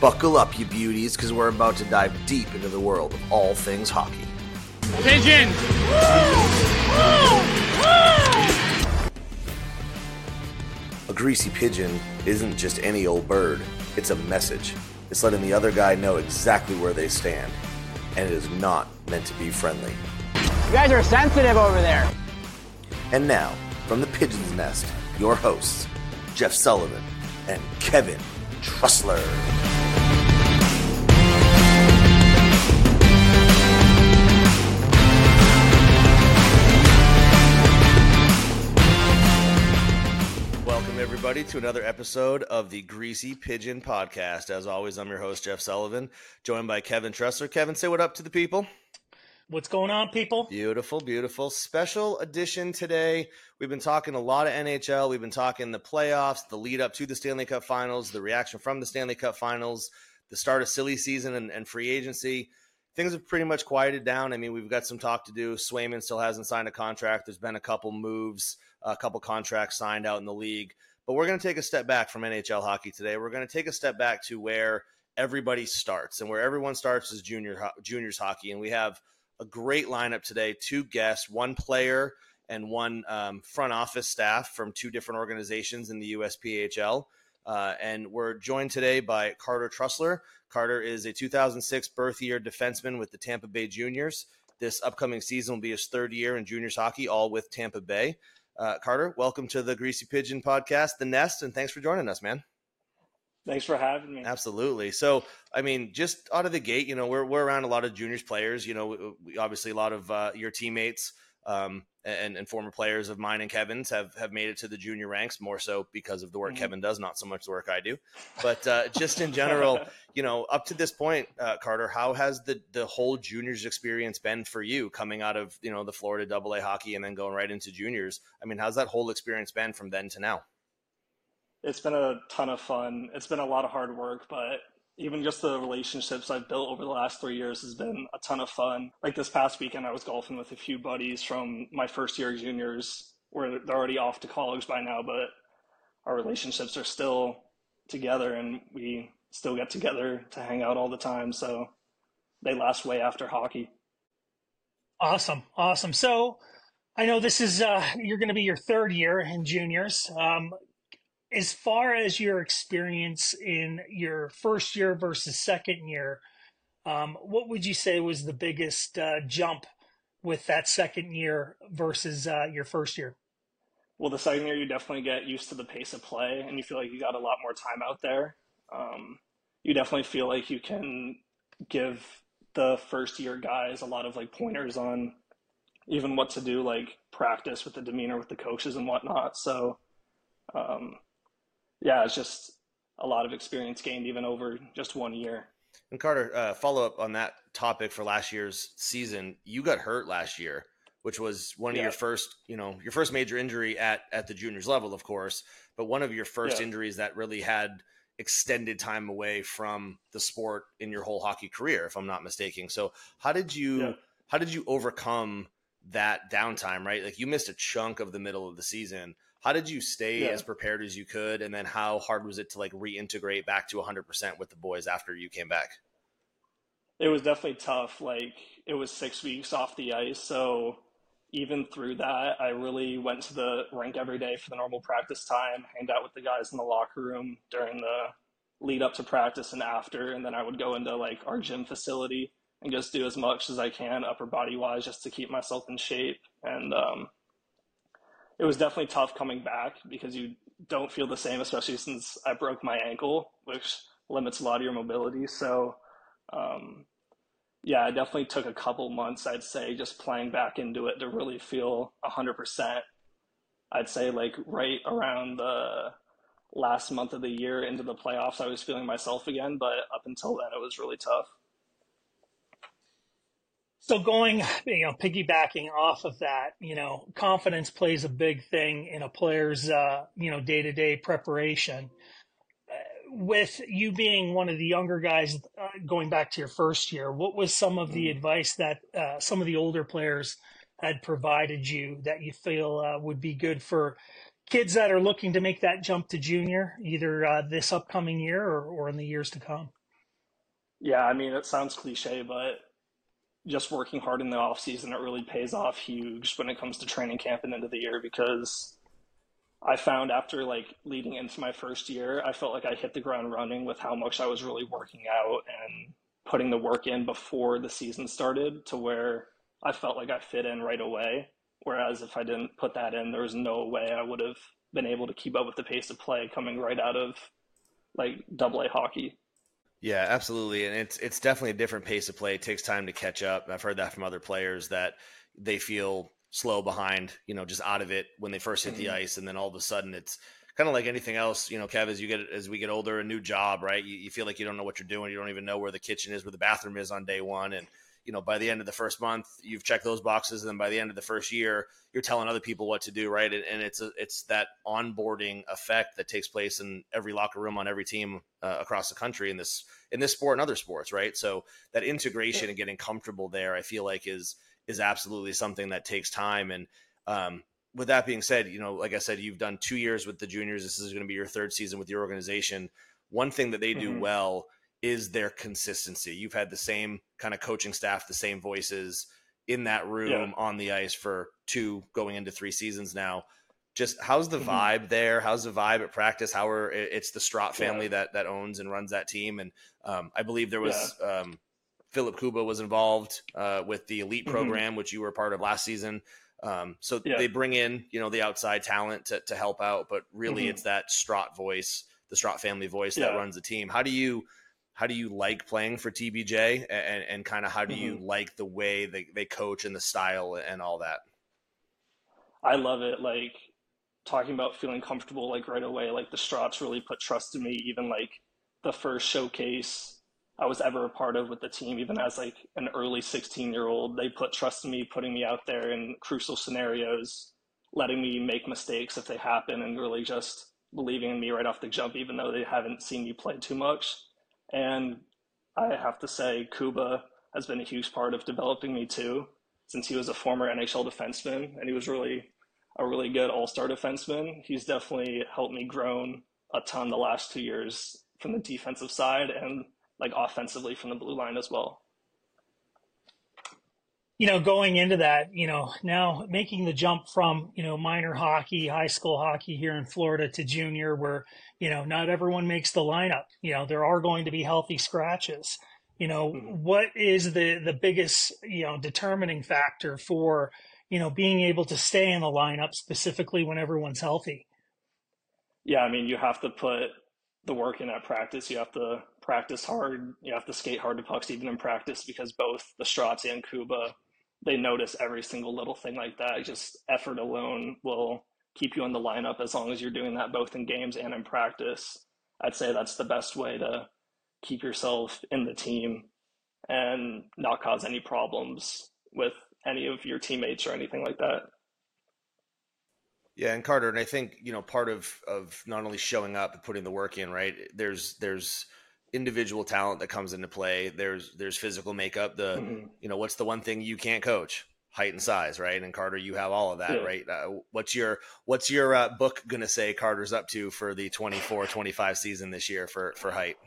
Buckle up, you beauties, because we're about to dive deep into the world of all things hockey. Pigeon! A greasy pigeon isn't just any old bird. It's a message. It's letting the other guy know exactly where they stand. And it is not meant to be friendly. You guys are sensitive over there. And now, from the Pigeon's Nest, your hosts, Jeff Sullivan and Kevin Trussler. Welcome, everybody, to another episode of the Greasy Pigeon Podcast. As always, I'm your host, Jeff Sullivan, joined by Kevin Trussler. Kevin, say what up to the people. What's going on, people? Beautiful, beautiful. Special edition today. We've been talking a lot of NHL. We've been talking the playoffs, the lead up to the Stanley Cup Finals, the reaction from the Stanley Cup Finals, the start of silly season and free agency. Things have pretty much quieted down. I mean, we've got some talk to do. Swayman still hasn't signed a contract. There's been a couple moves, a couple contracts signed out in the league. But we're going to take a step back from NHL hockey today. We're going to take a step back to where everybody starts. And where everyone starts is juniors hockey. And we have a great lineup today, two guests, one player and one front office staff from two different organizations in the USPHL. And we're joined today by Carter Trussler. Carter is a 2006 birth year defenseman with the Tampa Bay Juniors. This upcoming season will be his third year in juniors hockey, all with Tampa Bay. Carter, welcome to the Greasy Pigeon Podcast, The Nest, and thanks for joining us, man. Thanks for having me. Absolutely. So, I mean, just out of the gate, you know, we're around a lot of juniors players. You know, we obviously a lot of your teammates and former players of mine and Kevin's have made it to the junior ranks, more so because of the work Kevin does, not so much the work I do. But just in general, you know, up to this point, Carter, how has the whole juniors experience been for you coming out of, you know, the Florida AA hockey and then going right into juniors? I mean, how's that whole experience been from then to now? It's been a ton of fun. It's been a lot of hard work, but even just the relationships I've built over the last 3 years has been a ton of fun. Like this past weekend, I was golfing with a few buddies from my first year juniors where they're already off to college by now, but our relationships are still together and we still get together to hang out all the time. So they last way after hockey. Awesome. So I know this is, you're going to be your third year in juniors. As far as your experience in your first year versus second year, what would you say was the biggest jump with that second year versus your first year? Well, the second year, you definitely get used to the pace of play and you feel like you got a lot more time out there. You definitely feel like you can give the first year guys a lot of like pointers on even what to do, like practice with the demeanor with the coaches and whatnot. So, yeah, it's just a lot of experience gained even over just 1 year. And Carter, follow up on that topic for last year's season. You got hurt last year, which was one of your first, you know, your first major injury at the juniors level, of course, but one of your first injuries that really had extended time away from the sport in your whole hockey career, if I'm not mistaken. So how did you overcome that downtime, right? Like you missed a chunk of the middle of the season. How did you stay as prepared as you could? And then how hard was it to like reintegrate back to 100% with the boys after you came back? It was definitely tough. Like it was 6 weeks off the ice. So even through that, I really went to the rink every day for the normal practice time, hanged out with the guys in the locker room during the lead up to practice and after. And then I would go into like our gym facility and just do as much as I can upper body wise just to keep myself in shape. And, it was definitely tough coming back because you don't feel the same, especially since I broke my ankle, which limits a lot of your mobility. So, yeah, I definitely took a couple months, I'd say, just playing back into it to really feel 100%. I'd say like right around the last month of the year into the playoffs, I was feeling myself again, but up until then, it was really tough. So going, piggybacking off of that, confidence plays a big thing in a player's, day-to-day preparation. With you being one of the younger guys, going back to your first year, what was some of the advice that some of the older players had provided you that you feel would be good for kids that are looking to make that jump to junior, either this upcoming year or in the years to come? Yeah, I mean, it sounds cliche, but just working hard in the off season, it really pays off huge when it comes to training camp and end of the year because I found after like leading into my first year, I felt like I hit the ground running with how much I was really working out and putting the work in before the season started to where I felt like I fit in right away. Whereas if I didn't put that in, there was no way I would have been able to keep up with the pace of play coming right out of like double A hockey. Yeah, absolutely. And it's definitely a different pace of play. It takes time to catch up. I've heard that from other players that they feel slow behind, just out of it when they first hit the Mm-hmm. ice. And then all of a sudden it's kind of like anything else, Kev, as we get older, a new job, right? You feel like you don't know what you're doing. You don't even know where the kitchen is, where the bathroom is on day one. And, by the end of the first month, you've checked those boxes. And then by the end of the first year, you're telling other people what to do, right? And it's that onboarding effect that takes place in every locker room on every team across the country in this sport and other sports, right? So that integration and getting comfortable there, I feel like is absolutely something that takes time. And with that being said, like I said, you've done 2 years with the juniors. This is going to be your third season with your organization. One thing that they do Mm-hmm. well is their consistency. You've had the same kind of coaching staff, the same voices in that Yeah. room on the ice for 2 going into 3 seasons now. Just how's the Mm-hmm. vibe there? How's the vibe at practice? It's the Strott Yeah. family that owns and runs that team. And I believe there Yeah. was Philip Kuba was involved with the elite Mm-hmm. program, which you were part of last season. So Yeah. they bring in, the outside talent to help out, but really Mm-hmm. it's that Strott voice, the Strott family voice that Yeah. runs the team. How do you like playing for TBJ, and kind of how do you Mm-hmm. like the way they coach and the style and all that? I love it. Like talking about feeling comfortable like right away. Like the Strats really put trust in me. Even like the first showcase I was ever a part of with the team, even as like an early 16-year-old, they put trust in me, putting me out there in crucial scenarios, letting me make mistakes if they happen, and really just believing in me right off the jump, even though they haven't seen me play too much. And I have to say, Kuba has been a huge part of developing me too, since he was a former NHL defenseman and he was really a really good all-star defenseman. He's definitely helped me grow a ton the last 2 years from the defensive side and like offensively from the blue line as well. Going into that, now making the jump from, minor hockey, high school hockey here in Florida to junior where, not everyone makes the lineup. There are going to be healthy scratches. Mm-hmm. What is the biggest, determining factor for, being able to stay in the lineup specifically when everyone's healthy? Yeah, I mean, you have to put the work in at practice. You have to practice hard. You have to skate hard to pucks even in practice because both the Strats and Kuba, they notice every single little thing like that. Just effort alone will keep you in the lineup as long as you're doing that both in games and in practice. I'd say that's the best way to keep yourself in the team and not cause any problems with any of your teammates or anything like that. Yeah, and Carter, and I think part of not only showing up and putting the work in, right? There's individual talent that comes into play. There's physical makeup. Mm-hmm. What's the one thing you can't coach? Height and size, right? And Carter, you have all of that, Yeah. right? What's your book gonna say Carter's up to for the 24-25 season this year for height?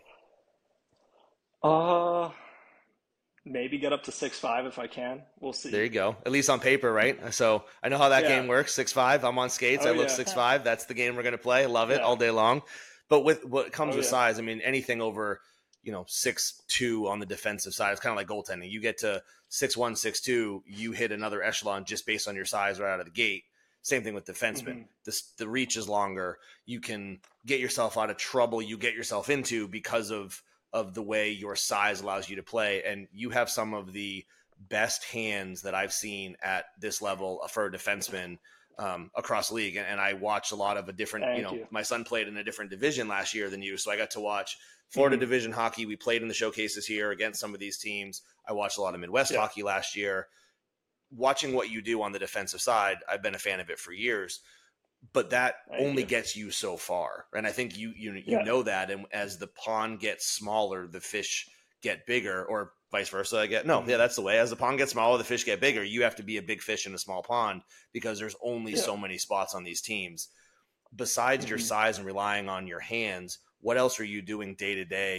Uh, Maybe get up to 6'5" if I can. We'll There see. you go. At least on paper, right? So I know how that Yeah. game works. 6'5". I'm on skates. I Oh look yeah. 6'5". That's the game we're gonna play. Love it Yeah. all day long. But with what comes Oh with yeah. size, I mean, anything over 6'2" on the defensive side, it's kind of like goaltending. You get to 6'1", 6'2", you hit another echelon just based on your size right out of the gate. Same thing with defensemen. Hmm. The reach is longer. You can get yourself out of trouble you get yourself into because of the way your size allows you to play. And you have some of the best hands that I've seen at this level for a defenseman across the league. And I watched a lot of a different, Thank you. my son played in a different division last year than you. So I got to watch Florida Hmm. division hockey. We played in the showcases here against some of these teams. I watched a lot of Midwest Yeah. hockey last year. Watching what you do on the defensive side, I've been a fan of it for years, but that Thank only you. gets you so far. And I think you Yeah. know that. And as the pond gets smaller, the fish get bigger, or vice versa. Mhm. That's the way. As the pond gets smaller, the fish get bigger. You have to be a big fish in a small pond because there's only Yeah. so many spots on these teams. Besides your Mhm. size and relying on your hands, what else are you doing day to day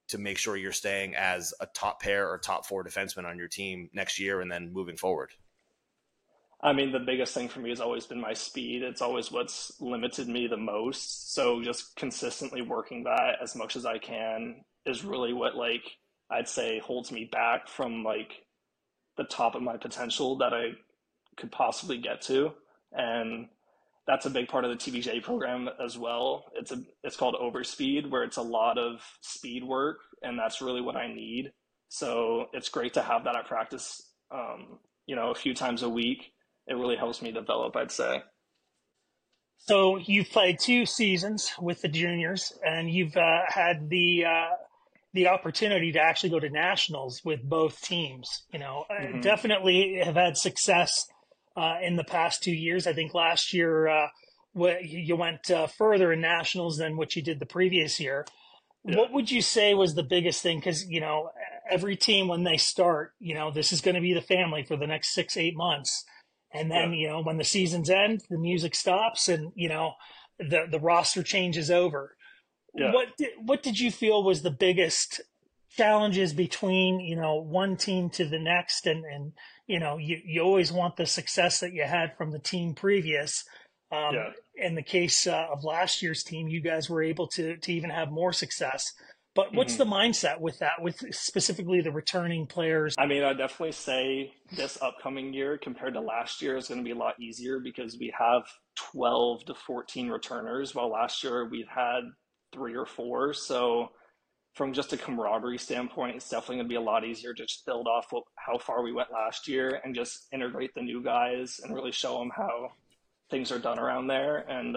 to make sure you're staying as a top pair or top four defenseman on your team next year and then moving forward? I mean, the biggest thing for me has always been my speed. It's always what's limited me the most. So just consistently working that as much as I can is really what, like, I'd say holds me back from like the top of my potential that I could possibly get to. And that's a big part of the TBJ program as well. It's called Overspeed, where it's a lot of speed work, and that's really what I need. So it's great to have that at practice, a few times a week. It really helps me develop, I'd say. So you've played 2 seasons with the juniors, and you've had the opportunity to actually go to nationals with both teams. Definitely have had success in the past 2 years. I think last year you went further in nationals than what you did the previous year. Yeah. What would you say was the biggest thing? Because, every team when they start, this is going to be the family for the next 6-8 months. And then, when the seasons end, the music stops and, the roster changes over. Yeah. What did you feel was the biggest challenges between, one team to the next? And you always want the success that you had from the team previous. In the case of last year's team, you guys were able to even have more success. But what's the mindset with that, with specifically the returning players? I mean, I'd definitely say this upcoming year compared to last year is going to be a lot easier because we have 12 to 14 returners, while last year we had 3 or 4. So from just a camaraderie standpoint, it's definitely going to be a lot easier to just build off how far we went last year and just integrate the new guys and really show them how things are done around there. And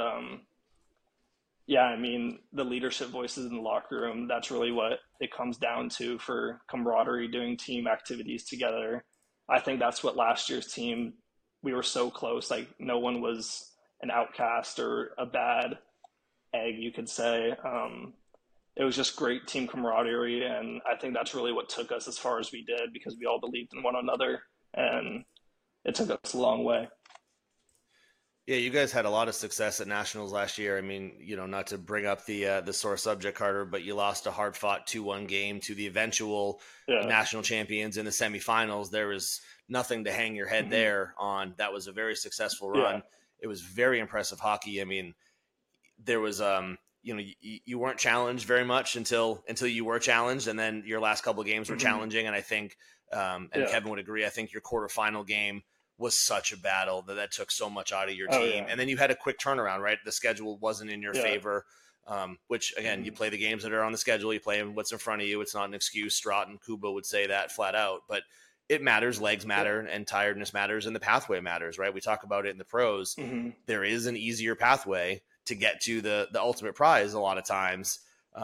I mean, the leadership voices in the locker room, that's really what it comes down to for camaraderie, doing team activities together. I think that's what last year's team, we were so close. Like, no one was an outcast or a bad egg, you could say. It was just great team camaraderie, and I think that's really what took us as far as we did, because we all believed in one another, and it took us a long way. Yeah, you guys had a lot of success at nationals last year. I mean, not to bring up the sore subject, Carter, but you lost a hard-fought 2-1 game to the eventual national champions in the semifinals. There was nothing to hang your head there on. That was a very successful run. Yeah. It was very impressive hockey. I mean, there was you weren't challenged very much until you were challenged, and then your last couple of games were challenging. And I think, Kevin would agree, I think your quarterfinal game was such a battle that took so much out of your team. And then you had a quick turnaround, right? The schedule wasn't in your favor, which again, you play the games that are on the schedule, you play what's in front of you. It's not an excuse. Strott and Kuba would say that flat out, but it matters. Legs matter and tiredness matters, and the pathway matters, right? We talk about it in the pros. There is an easier pathway to get to the ultimate prize a lot of times.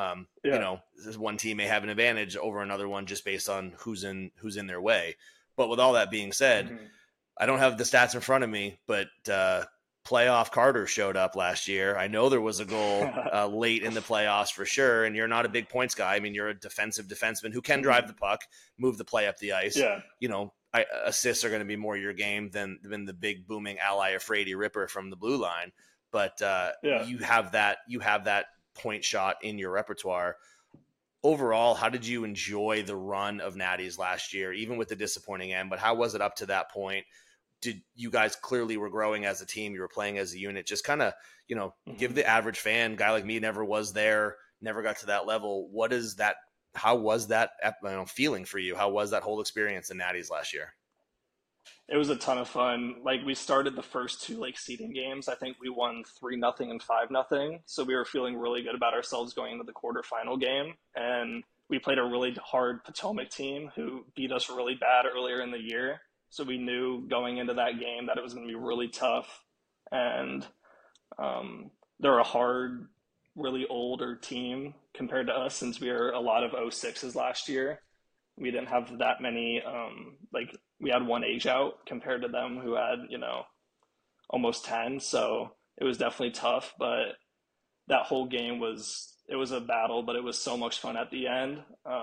One team may have an advantage over another one just based on who's in their way. But with all that being said, I don't have the stats in front of me, but playoff Carter showed up last year. I know there was a goal late in the playoffs for sure, and you're not a big points guy. I mean, you're a defensive defenseman who can drive the puck, move the play up the ice. Yeah. Assists are going to be more your game than the big booming Ally Afraidy Ripper from the blue line. But you have that point shot in your repertoire. Overall, how did you enjoy the run of Natties last year, even with the disappointing end? But how was it up to that point? Did you guys clearly were growing as a team? You were playing as a unit. Just kind of, give the average fan, guy like me, never was there, never got to that level. What is that? How was that feeling for you? How was that whole experience in Natties last year? It was a ton of fun. Like, we started the first 2 seeding games. I think we won 3-0 and 5-0. So we were feeling really good about ourselves going into the quarterfinal game. And we played a really hard Potomac team who beat us really bad earlier in the year. So we knew going into that game that it was going to be really tough. And they're a hard, really older team compared to us, since we were a lot of 06s last year. We didn't have that many, we had 1 age out compared to them who had, almost 10. So it was definitely tough, but that whole game was a battle, but it was so much fun at the end.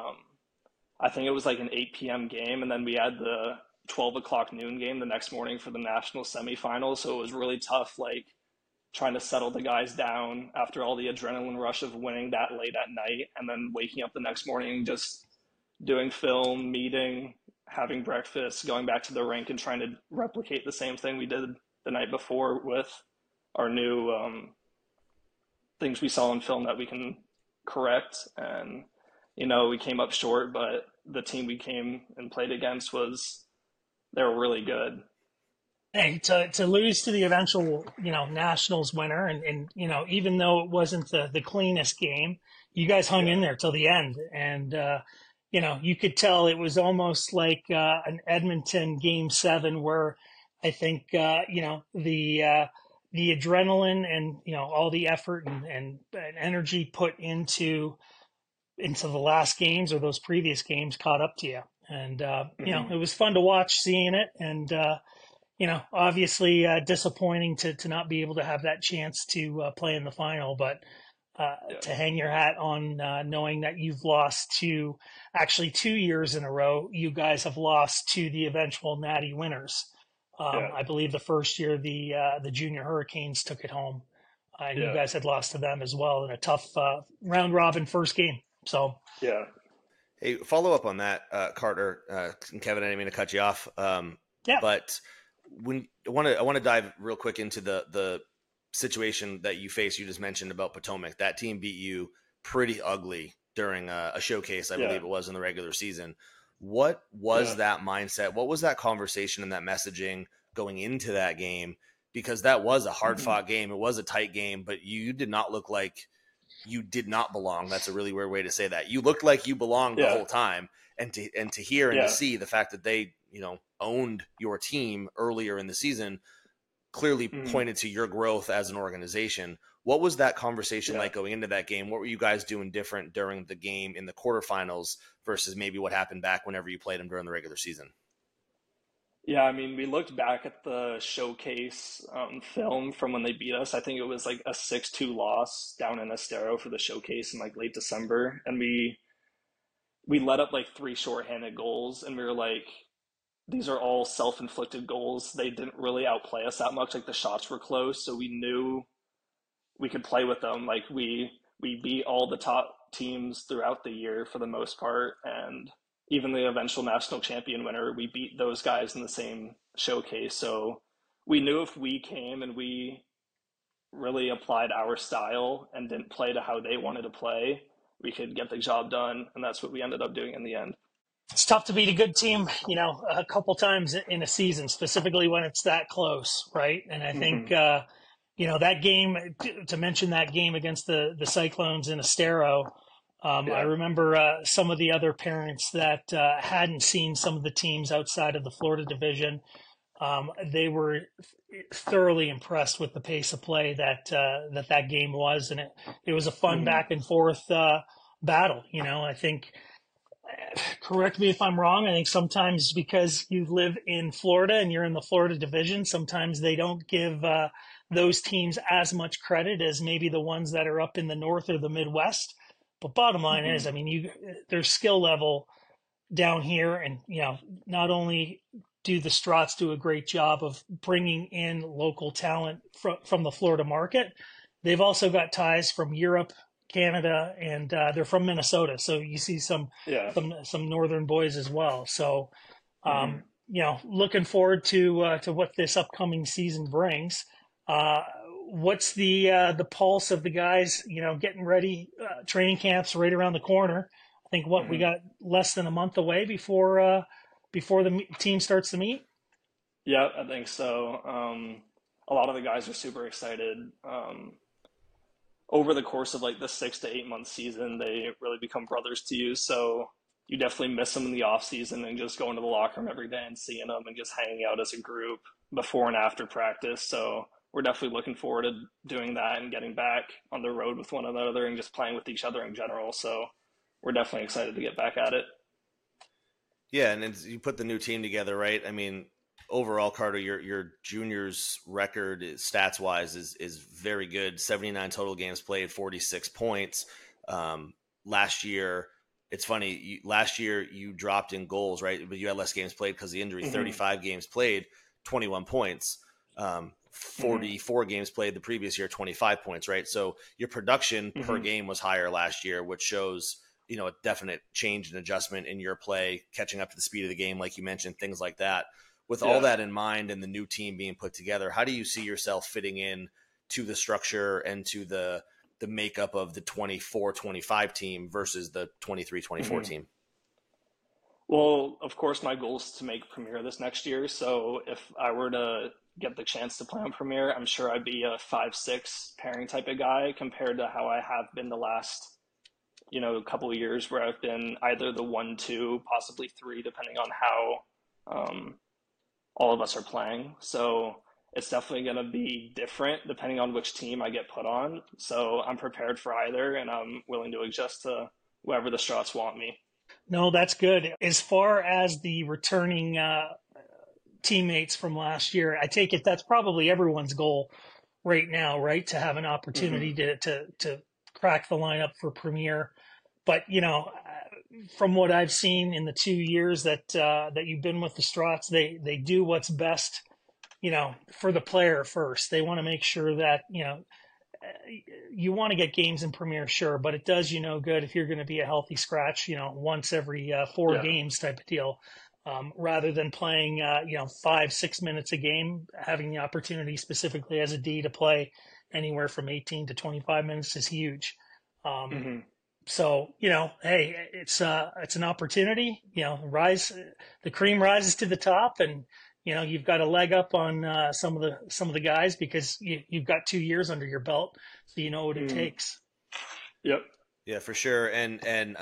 I think it was like an 8 p.m. game, and then we had the 12 o'clock noon game the next morning for the national semifinals. So it was really tough, trying to settle the guys down after all the adrenaline rush of winning that late at night, and then waking up the next morning, just doing film, meeting, having breakfast, going back to the rink and trying to replicate the same thing we did the night before with our new things we saw in film that we can correct. And, we came up short, but the team we came and played against they were really good. Hey, to lose to the eventual, Nationals winner, and even though it wasn't the cleanest game, you guys hung in there till the end, and you could tell it was almost like an Edmonton Game 7, where I think the adrenaline and all the effort and energy put into the last games or those previous games caught up to you, and it was fun to watch seeing it, and obviously disappointing to not be able to have that chance to play in the final, but to hang your hat on knowing that you've lost to, actually 2 years in a row, you guys have lost to the eventual Natty winners. I believe the first year the Junior Hurricanes took it home, and you guys had lost to them as well in a tough round robin first game. So Hey, follow up on that, Carter and Kevin. I didn't mean to cut you off. But when I want to dive real quick into the situation that you faced. You just mentioned about Potomac. That team beat you pretty ugly during a showcase, I believe it was, in the regular season. What was that mindset? What was that conversation and that messaging going into that game? Because that was a hard fought game. It was a tight game, but you did not look like you did not belong. That's a really weird way to say that. You looked like you belonged the whole time. And to hear and to see the fact that they, owned your team earlier in the season clearly pointed to your growth as an organization. What was that conversation like going into that game? What were you guys doing different during the game in the quarterfinals versus maybe what happened back whenever you played them during the regular season? Yeah, I mean, we looked back at the showcase film from when they beat us. I think it was like a 6-2 loss down in Estero for the showcase in like late December. And we let up like 3 shorthanded goals, and we were like, these are all self-inflicted goals. They didn't really outplay us that much. Like, the shots were close, so we knew we could play with them. Like, we beat all the top teams throughout the year for the most part, and even the eventual national champion winner, we beat those guys in the same showcase. So we knew if we came and we really applied our style and didn't play to how they wanted to play, we could get the job done, and that's what we ended up doing in the end. It's tough to beat a good team, a couple times in a season, specifically when it's that close, right? And I think, that game, to mention that game against the Cyclones in Estero, I remember some of the other parents that hadn't seen some of the teams outside of the Florida division. They were thoroughly impressed with the pace of play that game was, and it was a fun back and forth battle. I think, correct me if I'm wrong, I think sometimes because you live in Florida and you're in the Florida division, sometimes they don't give those teams as much credit as maybe the ones that are up in the North or the Midwest. But bottom line is, I mean, their skill level down here, and not only do the Strats do a great job of bringing in local talent from the Florida market, they've also got ties from Europe, Canada, and they're from Minnesota. So you see some northern boys as well. So, looking forward to what this upcoming season brings. What's the pulse of the guys, getting ready? Training camp's right around the corner. I think we got less than a month away before the team starts to meet. Yeah, I think so. A lot of the guys are super excited. Over the course of like the 6 to 8 month season, they really become brothers to you. So you definitely miss them in the off season, and just going to the locker room every day and seeing them and just hanging out as a group before and after practice. So we're definitely looking forward to doing that and getting back on the road with one another and just playing with each other in general. So we're definitely excited to get back at it. Yeah, and you put the new team together, right? I mean, overall, Carter, your juniors record stats wise is very good. 79 total games played, 46 points. Last year, it's funny. Last year you dropped in goals, right? But you had less games played because of the injury. 35 games played, 21 points. 44 games played the previous year, 25 points, right? So your production per game was higher last year, which shows, a definite change and adjustment in your play, catching up to the speed of the game, like you mentioned, things like that. With all that in mind and the new team being put together, how do you see yourself fitting in to the structure and to the makeup of the 24-25 team versus the 23-24 team? Well, of course, my goal is to make Premier this next year. So if I were to get the chance to play on Premier, I'm sure I'd be a 5-6 pairing type of guy compared to how I have been the last, couple of years where I've been either the 1-2, possibly 3, depending on how all of us are playing. So it's definitely going to be different depending on which team I get put on. So I'm prepared for either, and I'm willing to adjust to wherever the Strats want me. No, that's good. As far as the returning teammates from last year, I take it that's probably everyone's goal right now, right? To have an opportunity to crack the lineup for Premier. But, from what I've seen in the 2 years that you've been with the Strats, they do what's best, for the player first. They want to make sure that, you want to get games in Premier, sure, but it does you no good if you're going to be a healthy scratch, once every 4 games type of deal, rather than playing, 5-6 minutes a game. Having the opportunity specifically as a D to play anywhere from 18 to 25 minutes is huge. So, hey, it's an opportunity, the cream rises to the top, and, you've got a leg up on some of the guys because you've got 2 years under your belt, so you know what it takes. Yep. Yeah, for sure. And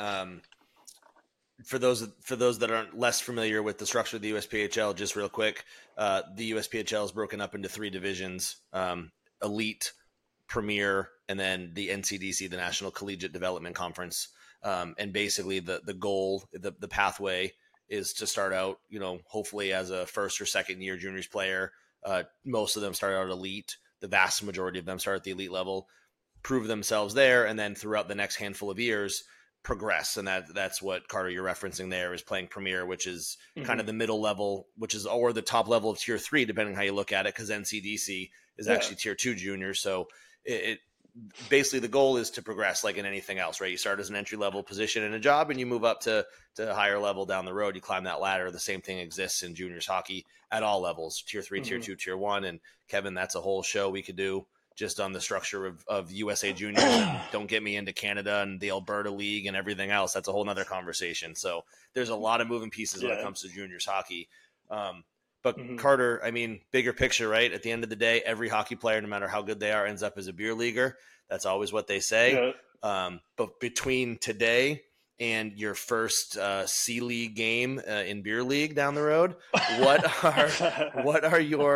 for those that aren't less familiar with the structure of the USPHL, just real quick, the USPHL is broken up into 3 divisions: Elite, Premier, and then the NCDC, the National Collegiate Development Conference. And basically, the goal, the pathway, is to start out, hopefully as a first or second year juniors player. Most of them start out elite. The vast majority of them start at the elite level, prove themselves there, and then throughout the next handful of years, progress. And that's what, Carter, you're referencing there, is playing Premier, which is kind of the middle level, or the top level of Tier 3, depending how you look at it, because NCDC is actually Tier 2 juniors. So it basically, the goal is to progress like in anything else, right? You start as an entry-level position in a job, and you move up to a higher level down the road. You climb that ladder. The same thing exists in juniors hockey at all levels: Tier 3, Tier 2, Tier 1. And Kevin, that's a whole show we could do just on the structure of USA Juniors. And don't get me into Canada and the Alberta League and everything else. That's a whole nother conversation. So there's a lot of moving pieces when it comes to juniors hockey. But Carter, I mean, bigger picture, right? At the end of the day, every hockey player, no matter how good they are, ends up as a beer leaguer. That's always what they say. But between today and your first C League game in beer league down the road, what's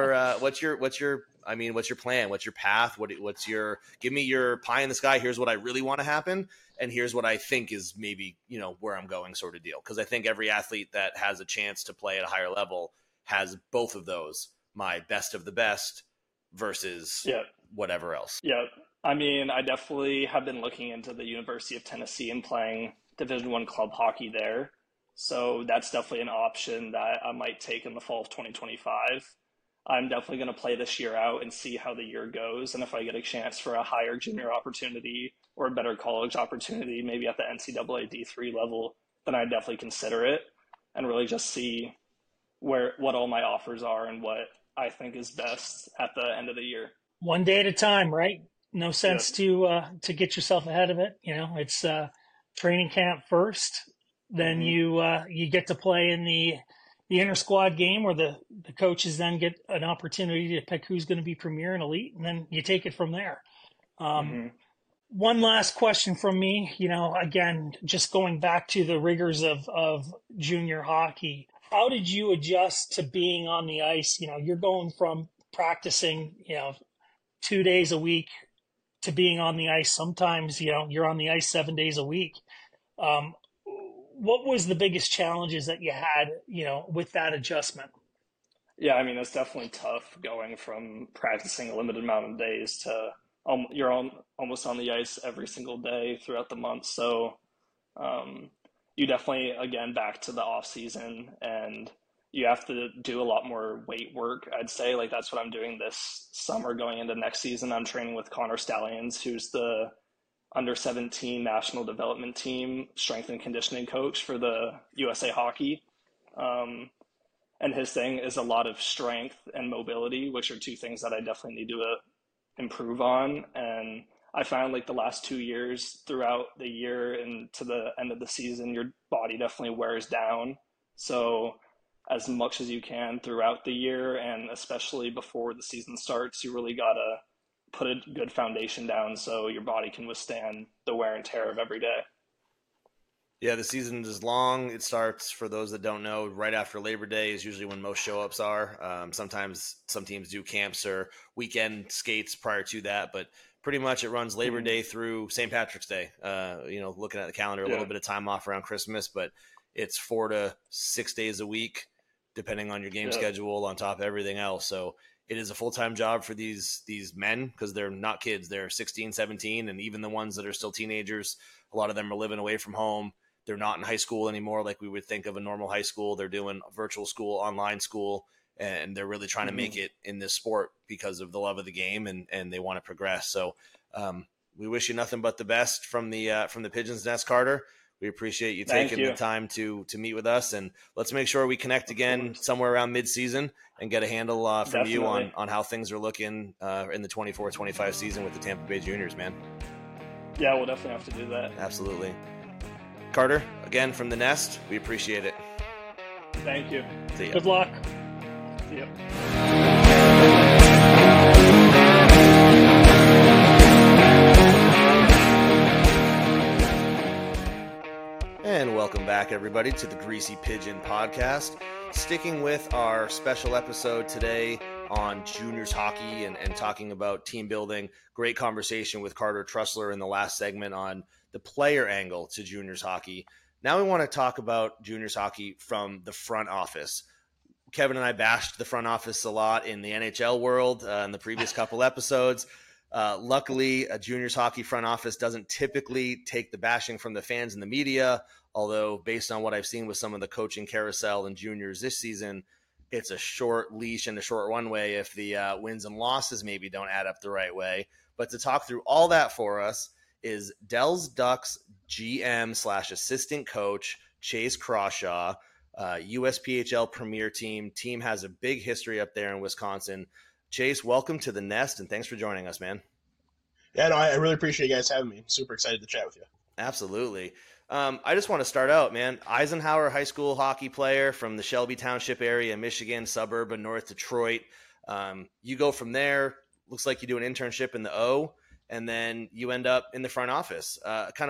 your plan? What's your path? Give me your pie in the sky. Here's what I really want to happen, and here's what I think is maybe, where I'm going, sort of deal. Because I think every athlete that has a chance to play at a higher level has both of those: my best of the best versus whatever else. Yeah. I mean, I definitely have been looking into the University of Tennessee and playing Division I club hockey there. So that's definitely an option that I might take in the fall of 2025. I'm definitely going to play this year out and see how the year goes. And if I get a chance for a higher junior opportunity or a better college opportunity, maybe at the NCAA D3 level, then I'd definitely consider it and really just see what all my offers are and what I think is best at the end of the year. One day at a time, right? No sense to get yourself ahead of it. It's training camp first. Then you get to play in the inter squad game where the coaches then get an opportunity to pick who's going to be Premier and Elite, and then you take it from there. One last question from me. Again, just going back to the rigors of junior hockey. How did you adjust to being on the ice? You're going from practicing, 2 days a week to being on the ice. Sometimes, you're on the ice 7 days a week. What was the biggest challenges that you had, with that adjustment? Yeah, I mean, it's definitely tough going from practicing a limited amount of days to you're almost on the ice every single day throughout the month. So you definitely, again, back to the off season and you have to do a lot more weight work, I'd say. Like, that's what I'm doing this summer going into next season. I'm training with Connor Stallions, who's the under 17 national development team strength and conditioning coach for the USA Hockey. And his thing is a lot of strength and mobility, which are two things that I definitely need to improve on. And I found like the last 2 years, throughout the year and to the end of the season, your body definitely wears down. So as much as you can throughout the year, and especially before the season starts, you really got to put a good foundation down so your body can withstand the wear and tear of every day. Yeah, the season is long. It starts, for those that don't know, right after Labor Day is usually when most show-ups are. Sometimes some teams do camps or weekend skates prior to that, but pretty much it runs Labor Day through St. Patrick's Day. Looking at the calendar, a little bit of time off around Christmas, but it's 4 to 6 days a week, depending on your game schedule, on top of everything else. So it is a full-time job for these men, because they're not kids. They're 16, 17, and even the ones that are still teenagers, a lot of them are living away from home. They're not in high school anymore like we would think of a normal high school. They're doing virtual school, online school, and they're really trying to make it in this sport because of the love of the game, and they want to progress. So we wish you nothing but the best from the Pigeons Nest, Carter. We appreciate you taking the time to meet with us, and let's make sure we connect again somewhere around mid-season and get a handle from you on how things are looking in the 24-25 season with the Tampa Bay Juniors, man. Yeah, we'll definitely have to do that. Absolutely. Carter, again from the Nest, we appreciate it. Thank you. See ya. Good luck. See ya. And welcome back, everybody, to the Greasy Pigeon Podcast. Sticking with our special episode today on juniors hockey and talking about team building. Great conversation with Carter Trussler in the last segment on the player angle to juniors hockey. Now we want to talk about juniors hockey from the front office. Kevin and I bashed the front office a lot in the NHL world in the previous couple episodes. Luckily, a juniors hockey front office doesn't typically take the bashing from the fans and the media, although based on what I've seen with some of the coaching carousel and juniors this season, it's a short leash and a short runway if the wins and losses maybe don't add up the right way. But to talk through all that for us is Dells Ducks GM/assistant coach Chase Crawshaw, USPHL Premier Team. Team has a big history up there in Wisconsin. Chase, welcome to the Nest, and thanks for joining us, man. Yeah, no, I really appreciate you guys having me. I'm super excited to chat with you. Absolutely. I just want to start out, man. Eisenhower high school hockey player from the Shelby Township area, Michigan, suburb of North Detroit. You go from there, looks like you do an internship in the O, and then you end up in the front office.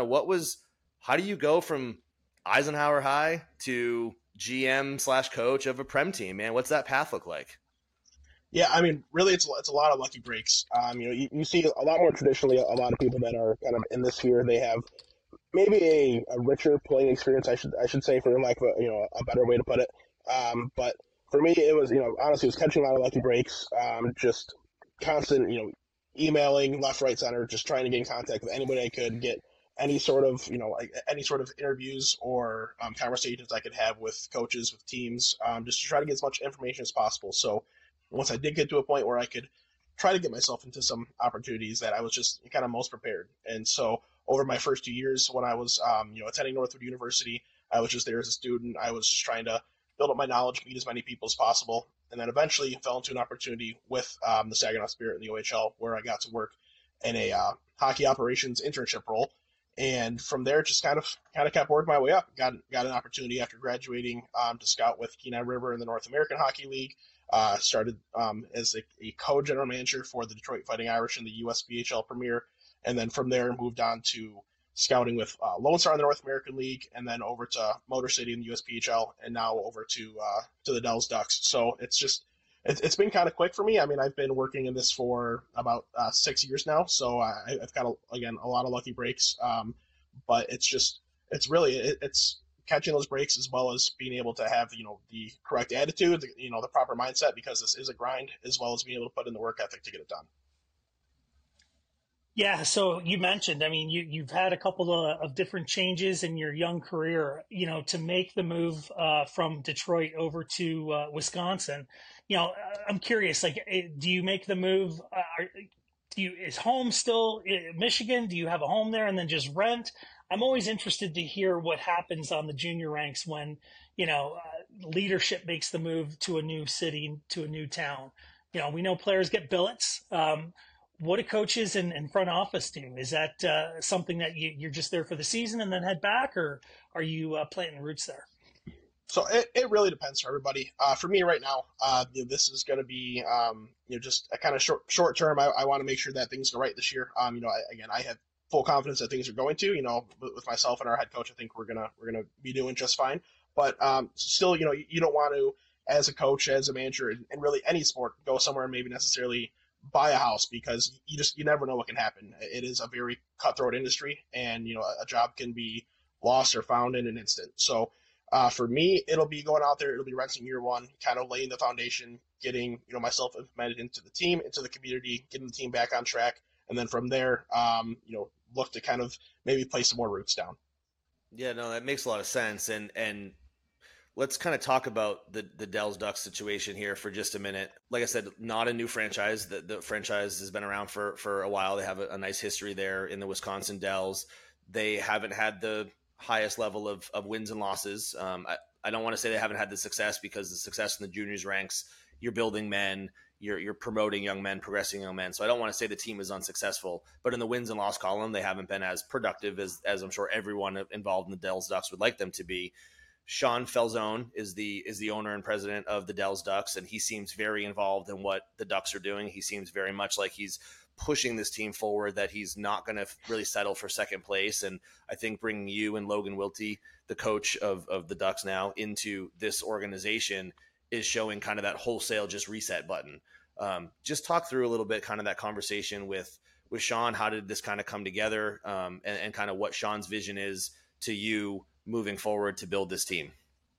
How do you go from Eisenhower High to GM/coach of a Prem team, man? What's that path look like? Yeah, I mean, really, it's a lot of lucky breaks. You see a lot more traditionally, a lot of people that are kind of in this sphere, they have maybe a richer playing experience, I should say, for lack of a better way to put it. But for me, it was, honestly, it was catching a lot of lucky breaks, just constant, emailing left, right, center, just trying to get in contact with anybody I could, get any sort of, any sort of interviews or conversations I could have with coaches, with teams, just to try to get as much information as possible. So once I did get to a point where I could try to get myself into some opportunities, that I was just kind of most prepared. And so over my first 2 years when I was, attending Northwood University, I was just there as a student. I was just trying to build up my knowledge, meet as many people as possible. And then eventually fell into an opportunity with the Saginaw Spirit in the OHL, where I got to work in a hockey operations internship role. And from there, just kind of kept working my way up. Got an opportunity after graduating to scout with Kenai River in the North American Hockey League. Started as a co-general manager for the Detroit Fighting Irish in the USPHL Premier, and then from there moved on to scouting with Lone Star in the North American League, and then over to Motor City in the USPHL, and now over to the Dells Ducks. So it's been kind of quick for me. I mean, I've been working in this for about 6 years now, so I've got a lot of lucky breaks. But it's catching those breaks, as well as being able to have, the correct attitude, the proper mindset, because this is a grind, as well as being able to put in the work ethic to get it done. Yeah, so you mentioned, I mean, you've had a couple of different changes in your young career, to make the move from Detroit over to Wisconsin. I'm curious, like, do you make the move? Is home still in Michigan? Do you have a home there and then just rent? I'm always interested to hear what happens on the junior ranks when, leadership makes the move to a new city, to a new town. We know players get billets. What do coaches and front office do? Is that something that you're just there for the season and then head back, or are you planting roots there? So it really depends for everybody. For me right now, this is going to be just a kind of short term. I want to make sure that things go right this year. I have full confidence that things are going to. With myself and our head coach, I think we're gonna be doing just fine. But still, you don't want to, as a coach, as a manager, and really any sport, go somewhere and maybe necessarily buy a house, because you never know what can happen. It is a very cutthroat industry, and a job can be lost or found in an instant. So for me, it'll be going out there, it'll be renting year one, kind of laying the foundation, getting myself implemented into the team, into the community, getting the team back on track, and then from there, look to kind of maybe place some more roots down. Yeah, no, that makes a lot of sense. And let's kind of talk about the Dells Ducks situation here for just a minute. Like I said, not a new franchise. The franchise has been around for a while. They have a nice history there in the Wisconsin Dells. They haven't had the highest level of wins and losses. I don't want to say they haven't had the success, because the success in the juniors ranks, you're building men, you're promoting young men, progressing young men. So I don't want to say the team is unsuccessful, but in the wins and loss column, they haven't been as productive as I'm sure everyone involved in the Dells Ducks would like them to be. Sean Falzone is the owner and president of the Dells Ducks, and he seems very involved in what the Ducks are doing. He seems very much like he's pushing this team forward, that he's not going to really settle for second place. And I think bringing you and Logan Wiltie, the coach of the Ducks now, into this organization is showing kind of that wholesale just reset button. Just talk through a little bit kind of that conversation with Sean. How did this kind of come together, and kind of what Sean's vision is to you moving forward to build this team?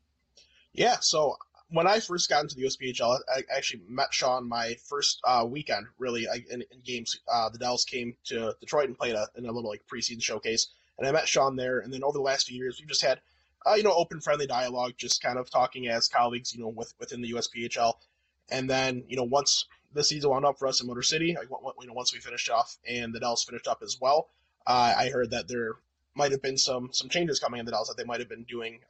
Yeah, so when I first got into the USPHL, I actually met Sean my first weekend, really, in games. The Dells came to Detroit and played in a little preseason showcase, and I met Sean there. And then over the last few years, we've just had open, friendly dialogue, just kind of talking as colleagues, within the USPHL. And then once the season wound up for us in Motor City, once we finished off and the Dells finished up as well, I heard that there might have been some changes coming in the Dells, that they might have been doing,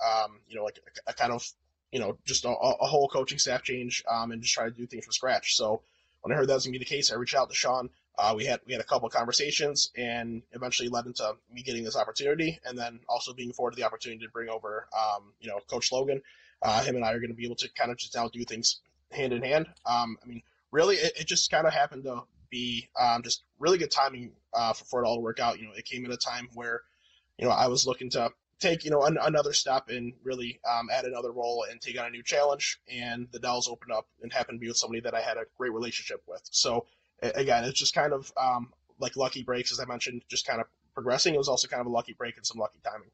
a kind of, just a whole coaching staff change, and just try to do things from scratch. So when I heard that was going to be the case, I reached out to Sean. We had a couple of conversations, and eventually led into me getting this opportunity, and then also being forward to the opportunity to bring over, Coach Logan. Him and I are going to be able to kind of just now do things hand in hand. Really, it just kind of happened to be just really good timing for it all to work out. It came at a time where, I was looking to take, another step and really add another role and take on a new challenge. And the Dells opened up and happened to be with somebody that I had a great relationship with. So again, it's just kind of like lucky breaks, as I mentioned, just kind of progressing. It was also kind of a lucky break and some lucky timing.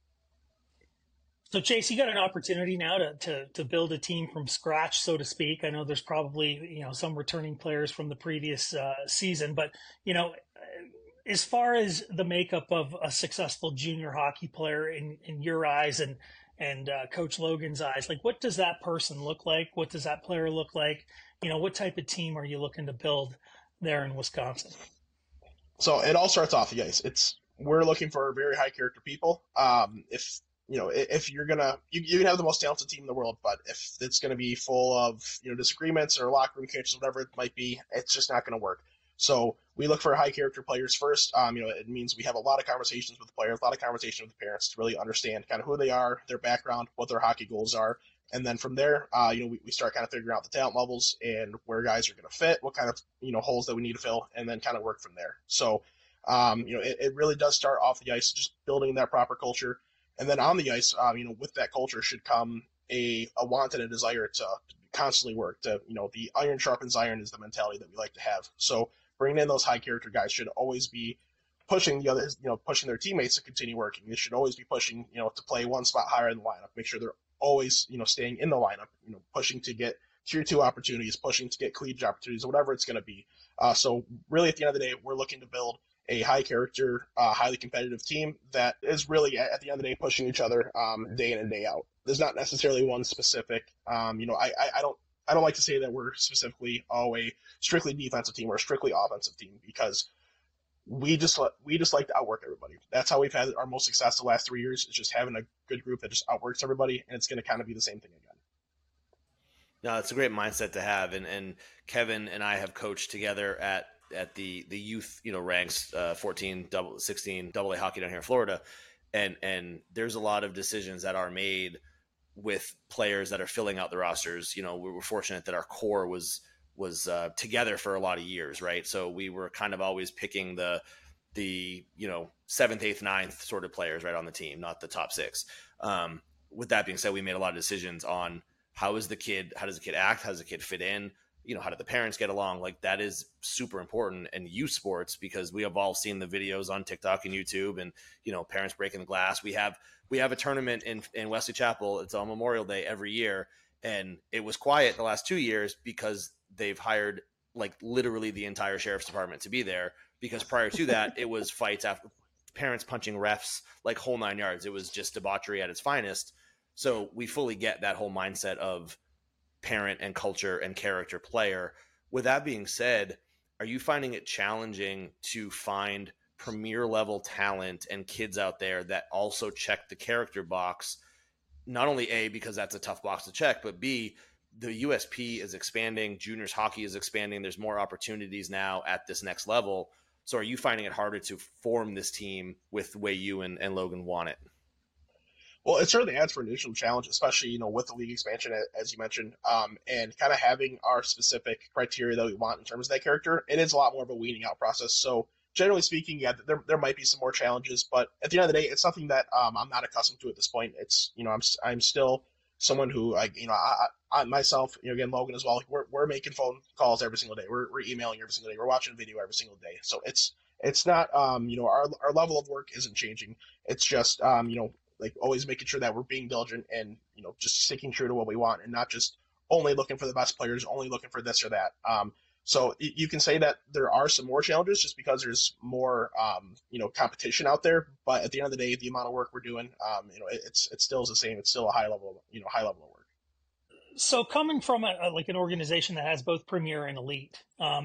So Chase, you got an opportunity now to build a team from scratch, so to speak. I know there's probably, some returning players from the previous season, but, as far as the makeup of a successful junior hockey player in your eyes and Coach Logan's eyes, like, what does that person look like? What does that player look like? What type of team are you looking to build there in Wisconsin? So it all starts off the ice. We're looking for very high character people. If you're gonna, you can have the most talented team in the world, but if it's gonna be full of disagreements or locker room cases, whatever it might be, it's just not gonna work. So we look for high character players first. It means we have a lot of conversations with the players, a lot of conversations with the parents to really understand kind of who they are, their background, what their hockey goals are. And then from there, we start kind of figuring out the talent levels and where guys are going to fit, what kind of, holes that we need to fill, and then kind of work from there. So, it really does start off the ice, just building that proper culture. And then on the ice, with that culture should come a want and a desire to constantly work. The iron sharpens iron is the mentality that we like to have. So bringing in those high character guys should always be pushing the others, pushing their teammates to continue working. They should always be pushing, to play one spot higher in the lineup. Make sure they're always, staying in the lineup, pushing to get tier 2 opportunities, pushing to get collegiate opportunities, whatever it's going to be. So really at the end of the day, we're looking to build a high character, highly competitive team that is really at the end of the day pushing each other day in and day out. There's not necessarily one specific. I don't like to say that we're specifically a strictly defensive team or a strictly offensive team, because we just like to outwork everybody. That's how we've had our most success the last 3 years. Is just having a good group that just outworks everybody, and it's going to kind of be the same thing again. No, it's a great mindset to have, and Kevin and I have coached together at the youth ranks, 14, 16 AA hockey down here in Florida, and there's a lot of decisions that are made with players that are filling out the rosters. We were fortunate that our core was together for a lot of years, right? So we were kind of always picking the 7th, 8th, 9th sort of players right on the team, not the top 6. With that being said, we made a lot of decisions on how does the kid act? How does the kid fit in? How do the parents get along? Like, that is super important in youth sports, because we have all seen the videos on TikTok and YouTube and, parents breaking the glass. We have a tournament in Wesley Chapel. It's on Memorial Day every year. And it was quiet the last 2 years because they've hired like literally the entire sheriff's department to be there, because prior to that, it was fights after parents punching refs, like whole 9 yards. It was just debauchery at its finest. So we fully get that whole mindset of parent and culture and character player. With that being said, are you finding it challenging to find premier level talent and kids out there that also check the character box? Not only A, because that's a tough box to check, but B, the USP is expanding, juniors hockey is expanding. There's more opportunities now at this next level. So are you finding it harder to form this team with the way you and Logan want it? Well, it certainly adds for an additional challenge, especially, with the league expansion, as you mentioned, and kind of having our specific criteria that we want in terms of that character. It is a lot more of a weeding out process. So generally speaking, yeah, there might be some more challenges, but at the end of the day, it's something that I'm not accustomed to at this point. It's, I'm still someone who, I myself, again, Logan as well, we're making phone calls every single day. We're emailing every single day. We're watching video every single day. So it's not, our level of work isn't changing. It's just, like always making sure that we're being diligent and, just sticking true to what we want and not just only looking for the best players, only looking for this or that. So you can say that there are some more challenges just because there's more, competition out there. But at the end of the day, the amount of work we're doing, it still is the same. It's still a high level of work. So coming from an organization that has both Premier and Elite,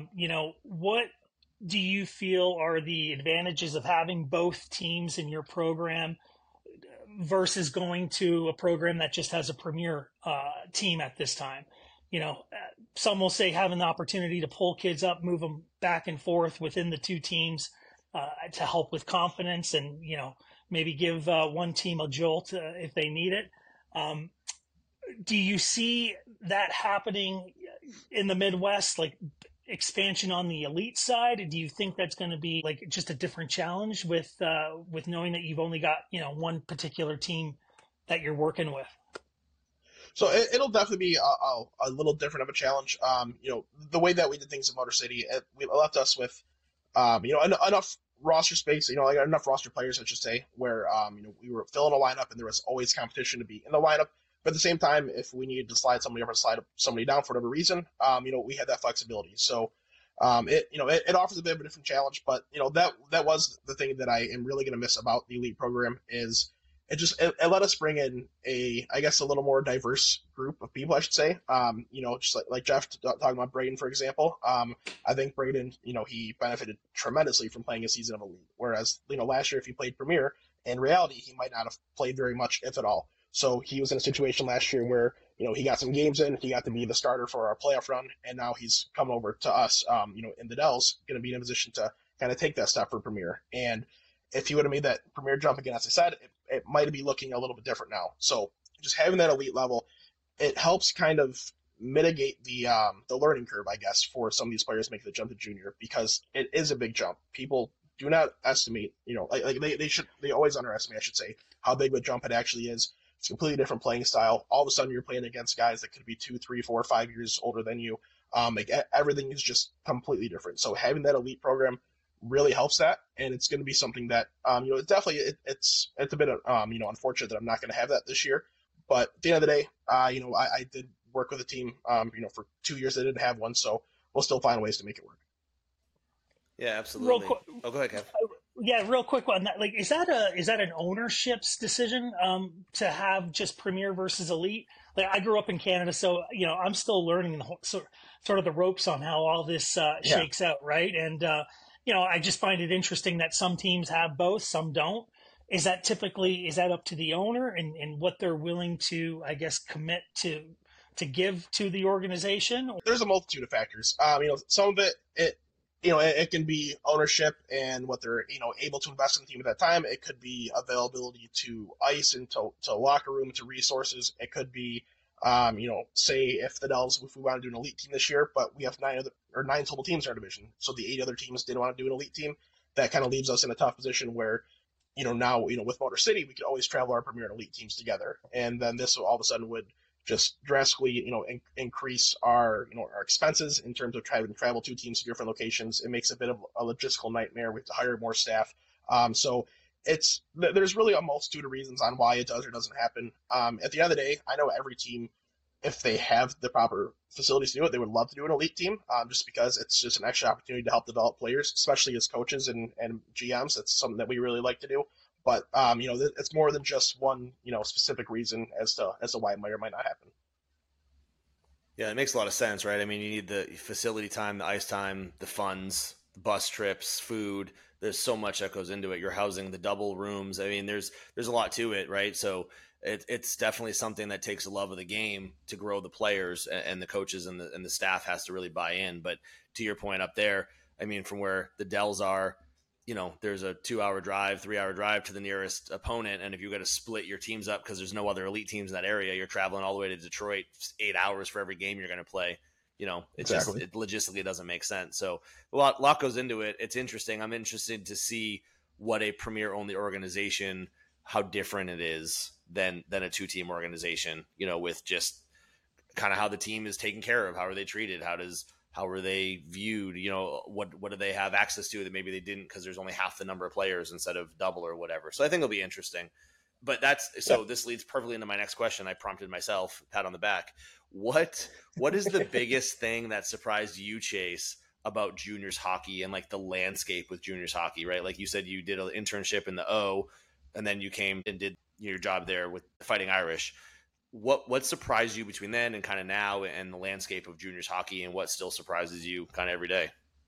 what do you feel are the advantages of having both teams in your program versus going to a program that just has a Premier team at this time? Some will say having the opportunity to pull kids up, move them back and forth within the two teams to help with confidence and, maybe give one team a jolt if they need it. Do you see that happening in the Midwest, like expansion on the Elite side? Do you think that's going to be like just a different challenge with knowing that you've only got, one particular team that you're working with? So it'll definitely be a little different of a challenge. The way that we did things in Motor City, it left us with, enough roster space, enough roster players, I should say, where, we were filling a lineup and there was always competition to be in the lineup. But at the same time, if we needed to slide somebody up or slide somebody down for whatever reason, we had that flexibility. So, it offers a bit of a different challenge, but, that was the thing that I am really going to miss about the Elite program is it let us bring in a little more diverse group of people, I should say. Just like Jeff talking about Braden, for example. I think Braden, he benefited tremendously from playing a season of Elite. Whereas, last year, if he played Premier, in reality, he might not have played very much, if at all. So he was in a situation last year where, he got some games in, he got to be the starter for our playoff run, and now he's come over to us, in the Dells, going to be in a position to kind of take that step for Premier. And if he would have made that Premier jump again, as I said, it might be looking a little bit different now. So just having that Elite level, it helps kind of mitigate the learning curve, I guess, for some of these players making the jump to junior, because it is a big jump. People do not estimate, they always underestimate, I should say, how big of a jump it actually is. It's a completely different playing style. All of a sudden, you're playing against guys that could be 2, 3, 4, 5 years older than you. Everything is just completely different. So having that Elite program really helps that, and it's going to be something that it's definitely it's a bit of unfortunate that I'm not going to have that this year. But at the end of the day, I did work with a team for 2 years that didn't have one, so we'll still find ways to make it work. Yeah, Real absolutely. quick, Oh, go ahead, Kev. yeah, real quick one. Like, is that an ownership's decision to have just Premier versus Elite? Like, I grew up in Canada, so I'm still learning the whole, sort of the ropes on how all this Yeah. shakes out, right? And I just find it interesting that some teams have both, some don't. Is that up to the owner and what they're willing to, I guess, commit to give to the organization? There's a multitude of factors. Some of it can be ownership and what they're able to invest in the team at that time. It could be availability to ice and to locker room, to resources. It could be say if we want to do an elite team this year, but we have nine total teams in our division, so the 8 other teams didn't want to do an elite team. That kind of leaves us in a tough position where now with Motor City we could always travel our Premier and elite teams together, and then this all of a sudden would just drastically, increase our expenses in terms of trying to travel 2 teams to different locations. It makes a bit of a logistical nightmare. We have to hire more staff. So there's really a multitude of reasons on why it does or doesn't happen. At the end of the day, I know every team, if they have the proper facilities to do it, they would love to do an elite team, just because it's just an extra opportunity to help develop players, especially as coaches and GMs. That's something that we really like to do. But it's more than just one specific reason as to why it might or might not happen. Yeah, it makes a lot of sense, right? I mean, you need the facility time, the ice time, the funds, the bus trips, food. There's so much that goes into it. Your housing, the double rooms. I mean, there's a lot to it, right? So it's definitely something that takes a love of the game to grow the players, and the coaches and the staff has to really buy in. But to your point up there, I mean, from where the Dells are, there's a 2-hour drive, 3-hour drive to the nearest opponent. And if you got to split your teams up because there's no other elite teams in that area, you're traveling all the way to Detroit, 8 hours for every game you're going to play. Exactly. It logistically doesn't make sense. So a lot goes into it. It's interesting. I'm interested to see what a Premier only organization, how different it is than a 2-team organization, with just kind of how the team is taken care of. How are they treated? How are they viewed? What do they have access to that maybe they didn't because there's only half the number of players instead of double or whatever. So I think it'll be interesting. But this leads perfectly into my next question. I prompted myself, pat on the back. What is the biggest thing that surprised you, Chase, about juniors hockey and like the landscape with juniors hockey, right? Like you said, you did an internship in the O, and then you came and did your job there with Fighting Irish. What surprised you between then and kind of now and the landscape of juniors hockey, and what still surprises you kind of every day?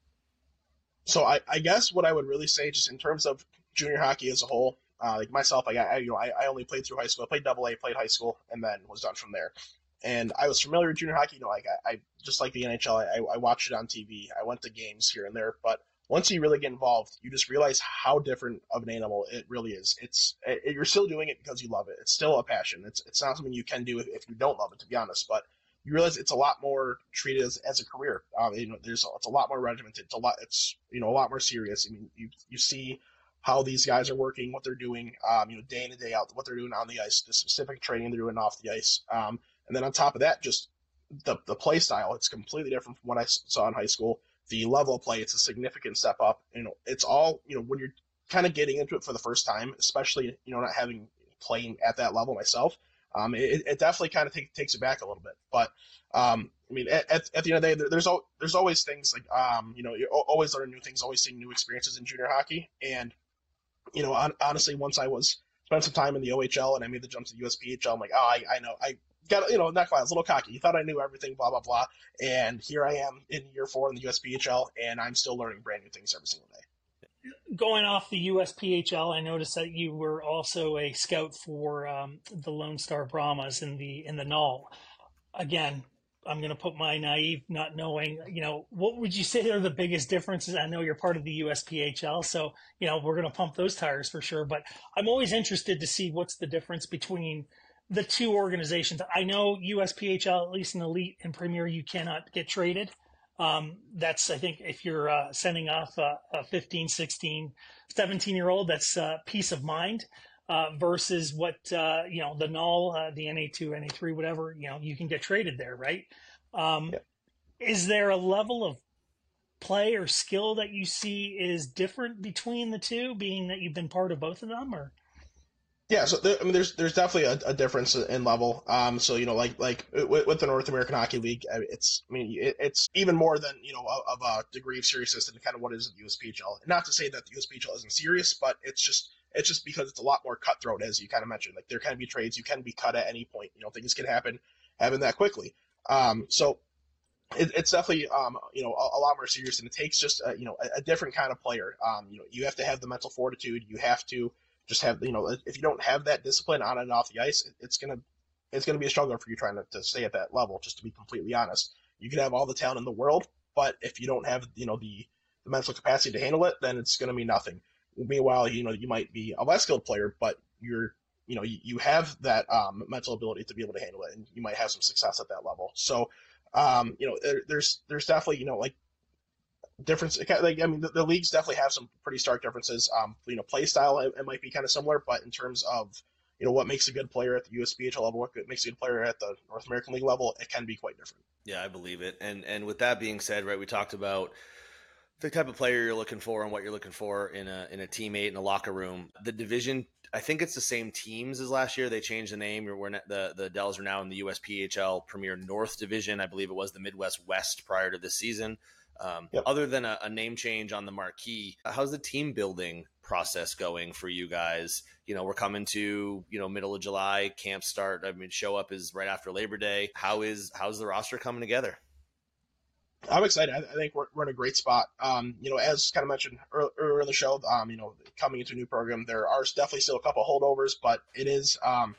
So I guess what I would really say, just in terms of junior hockey as a whole, like myself, I only played through high school. I played AA, played high school, and then was done from there. And I was familiar with junior hockey. I just like the NHL. I watched it on TV. I went to games here and there, but once you really get involved, you just realize how different of an animal it really is. You're still doing it because you love it. It's still a passion. It's not something you can do if you don't love it, to be honest. But you realize it's a lot more treated as a career. It's a lot more regimented. It's a lot more serious. I mean, you see how these guys are working, what they're doing, day in and day out, what they're doing on the ice, the specific training they're doing off the ice, and then on top of that, just the play style. It's completely different from what I saw in high school. The level of play, it's a significant step up. It's all, when you're kind of getting into it for the first time, especially, not having playing at that level myself, it definitely kind of takes it back a little bit. But, I mean, at the end of the day, there's always things like, you're always learning new things, always seeing new experiences in junior hockey. And, honestly, once I spent some time in the OHL and I made the jump to the USPHL, I'm like, oh, I know, I got, not quite, I was a little cocky. You thought I knew everything, blah, blah, blah. And here I am in year 4 in the USPHL, and I'm still learning brand new things every single day. Going off the USPHL, I noticed that you were also a scout for the Lone Star Brahmas in the Null. Again, I'm going to put my naive, not knowing, what would you say are the biggest differences? I know you're part of the USPHL, so, we're going to pump those tires for sure. But I'm always interested to see what's the difference between the 2 organizations. I know USPHL, at least in Elite and Premier, you cannot get traded. That's, I think, if you're sending off a 15, 16, 17-year-old, that's peace of mind versus what, the Null, the NA2, NA3, whatever, you can get traded there, right? Yeah. Is there a level of play or skill that you see is different between the 2, being that you've been part of both of them, or? Yeah, so there's definitely a difference in level. So like with the North American Hockey League, it's even more than of a degree of seriousness than kind of what is the USPHL. And not to say that the USPHL isn't serious, but it's just because it's a lot more cutthroat, as you kind of mentioned. Like there can be trades, you can be cut at any point. Things can happen that quickly. So it's definitely a lot more serious, and it takes just a different kind of player. You have to have the mental fortitude. You have to just have if you don't have that discipline on and off the ice, it's gonna be a struggle for you trying to stay at that level. Just to be completely honest, you can have all the talent in the world, but if you don't have the mental capacity to handle it, then it's gonna mean nothing. Meanwhile, you might be a less skilled player, but you have that mental ability to be able to handle it, and you might have some success at that level. So there's definitely like difference. Like the leagues definitely have some pretty stark differences. Play style it might be kind of similar, but in terms of what makes a good player at the USPHL level, what makes a good player at the North American League level, it can be quite different. Yeah, I believe it. And with that being said, right, we talked about the type of player you're looking for and what you're looking for in a teammate in a locker room. The division, I think it's the same teams as last year. They changed the name. The Dells are now in the USPHL Premier North Division. I believe it was the Midwest West prior to this season. Yep. Other than a name change on the marquee, how's the team building process going for you guys? We're coming to, middle of July, camp start. Show up is right after Labor Day. How's the roster coming together? I'm excited. I think we're in a great spot. As kind of mentioned earlier in the show, coming into a new program, there are definitely still a couple of holdovers, but it is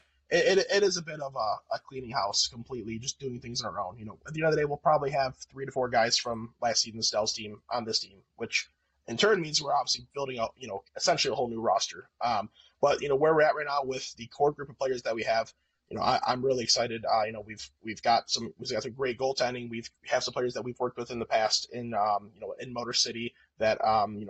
it is a bit of a cleaning house completely, just doing things on our own. At the end of the day, we'll probably have 3 to 4 guys from last season's Dells team on this team, which in turn means we're obviously building out, essentially a whole new roster. But where we're at right now with the core group of players that we have, I'm really excited. We've got some great goaltending. We have some players that we've worked with in the past in Motor City that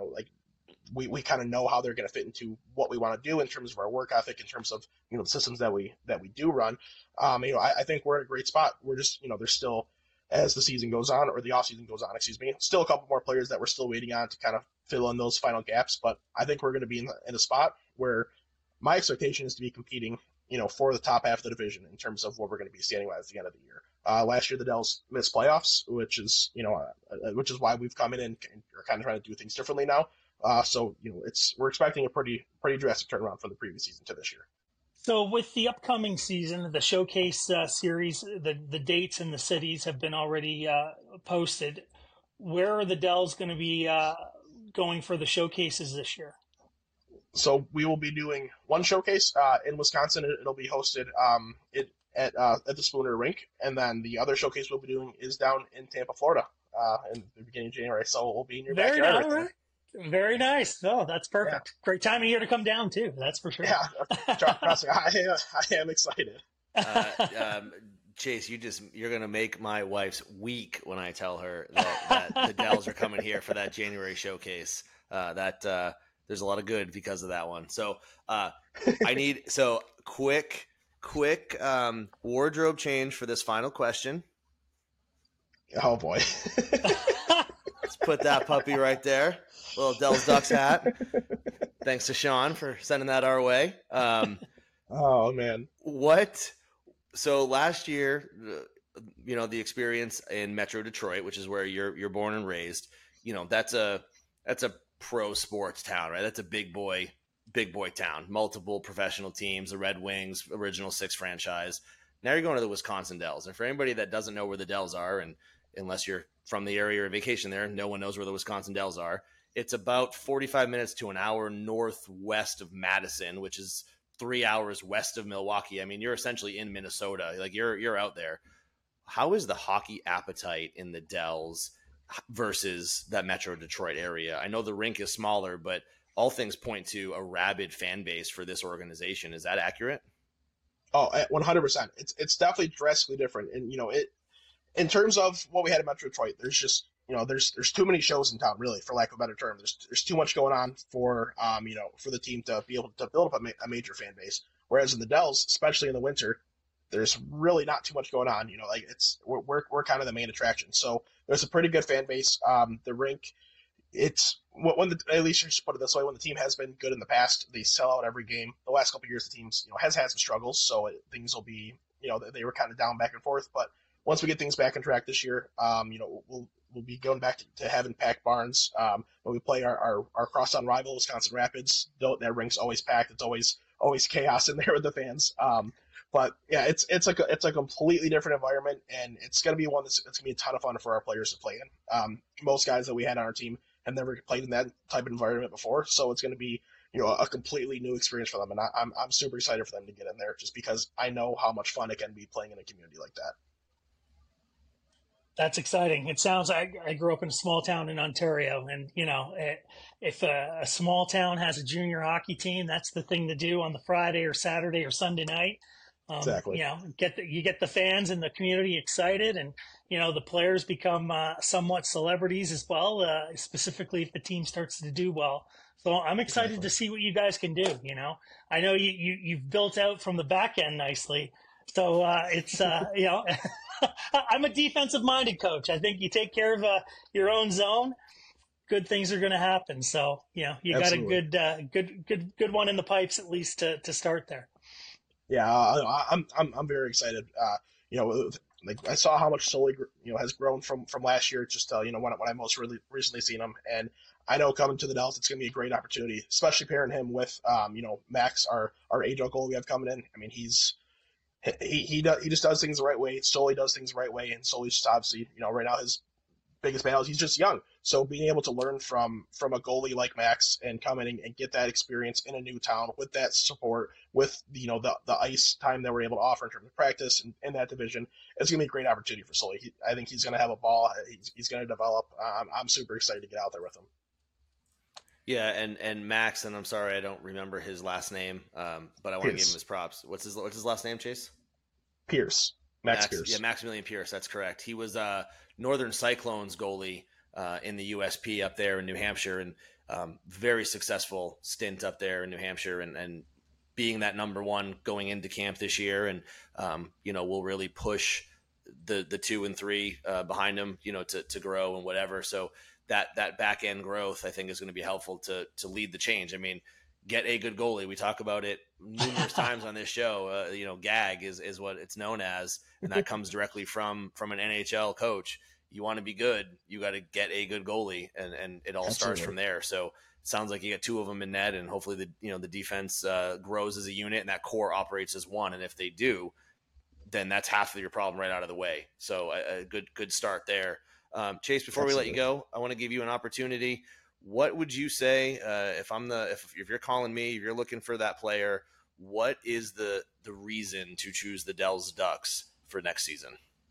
we kind of know how they're going to fit into what we want to do in terms of our work ethic, in terms of the systems that we do run. I think we're in a great spot. We're just there's still, as the season goes on, or the off season goes on, still a couple more players that we're still waiting on to kind of fill in those final gaps. But I think we're going to be in a spot where my expectation is to be competing for the top half of the division in terms of what we're going to be standing at the end of the year. Last year, the Dells missed playoffs, which is why we've come in and are kind of trying to do things differently now. So we're expecting a pretty drastic turnaround from the previous season to this year. So with the upcoming season, the showcase series, the dates and the cities have been already posted. Where are the Dells going to be going for the showcases this year? So we will be doing one showcase in Wisconsin. It'll be hosted at the Spooner Rink, and then the other showcase we'll be doing is down in Tampa, Florida, in the beginning of January. So we'll be in your backyard. Very nice. Very nice. Oh, that's perfect. Yeah. Great time of year to come down too. That's for sure. Yeah, trust me, I am excited. Chase, you're gonna make my wife's week when I tell her that the Dells are coming here for that January showcase. There's a lot of good because of that one. So I need quick wardrobe change for this final question. Oh boy. Let's put that puppy right there. Little Dells Ducks hat. Thanks to Sean for sending that our way. Oh man. So last year, the experience in Metro Detroit, which is where you're born and raised, that's a pro sports town, right? That's a big boy town. Multiple professional teams, the Red Wings, Original Six franchise. Now you're going to the Wisconsin Dells. And for anybody that doesn't know where the Dells are, and unless you're from the area or vacation there, no one knows where the Wisconsin Dells are. It's about 45 minutes to an hour northwest of Madison, which is 3 hours west of Milwaukee. I mean, you're essentially in Minnesota. Like you're out there. How is the hockey appetite in the Dells versus that Metro Detroit area? I know the rink is smaller, but all things point to a rabid fan base for this organization. Is that accurate? Oh, 100%. It's definitely drastically different. And, in terms of what we had in Metro Detroit, there's just, there's too many shows in town, really, for lack of a better term. There's too much going on for the team to be able to build up a major fan base. Whereas in the Dells, especially in the winter, there's really not too much going on. We're kind of the main attraction. So there's a pretty good fan base. The rink, it's when the, at least just put it this way, when the team has been good in the past, they sell out every game. The last couple of years, the teams has had some struggles, so things will be they were kind of down back and forth. But once we get things back on track this year, we'll be going back to having packed barns. When we play our crosstown rival, Wisconsin Rapids, that rink's always packed. It's always chaos in there with the fans. But yeah, it's a completely different environment, and it's gonna be one it's gonna be a ton of fun for our players to play in. Most guys that we had on our team have never played in that type of environment before, so it's gonna be a completely new experience for them, and I'm super excited for them to get in there, just because I know how much fun it can be playing in a community like that. That's exciting. It sounds like I grew up in a small town in Ontario, and if a small town has a junior hockey team, that's the thing to do on the Friday or Saturday or Sunday night. Exactly. You get the fans and the community excited, and the players become somewhat celebrities as well. Specifically, if the team starts to do well. So I'm excited to see what you guys can do. I know you've built out from the back end nicely, so it's I'm a defensive minded coach. I think you take care of your own zone, good things are going to happen. So you Absolutely. got a good one in the pipes, at least to start there. Yeah, I'm very excited. Like I saw how much Sully has grown from last year. Just when I most really recently seen him, and I know coming to the Dells, it's going to be a great opportunity, especially pairing him with Max, our age goal we have coming in. I mean, he just does things the right way. Sully does things the right way, and Sully's just obviously right now his biggest battle is he's just young. So being able to learn from a goalie like Max and come in and get that experience in a new town with that support, with the ice time that we're able to offer in terms of practice and in that division, it's gonna be a great opportunity for Sully. I think he's gonna have a ball. He's gonna develop. I'm super excited to get out there with him. Yeah, and Max, and I'm sorry I don't remember his last name, but I want to give him his props. What's his last name, Chase? Pierce. Max Pierce. Yeah, Maximilian Pierce. That's correct. He was Northern Cyclones goalie in the USP up there in New Hampshire, and very successful stint up there in New Hampshire, and being that number one going into camp this year, and will really push the 2 and 3 behind him, to grow and whatever. So that back end growth, I think, is going to be helpful to lead the change. I mean, get a good goalie. We talk about it numerous times on this show. GAG is what it's known as, and that comes directly from an NHL coach. You want to be good, you got to get a good goalie, and it all starts from there. So it sounds like you got 2 of them in net, and hopefully the defense grows as a unit, and that core operates as one. And if they do, then that's half of your problem right out of the way. So a good start there. Chase, before we let you go, I want to give you an opportunity. What would you say if you're calling me, if you're looking for that player, what is the reason to choose the Dells Ducks for next season?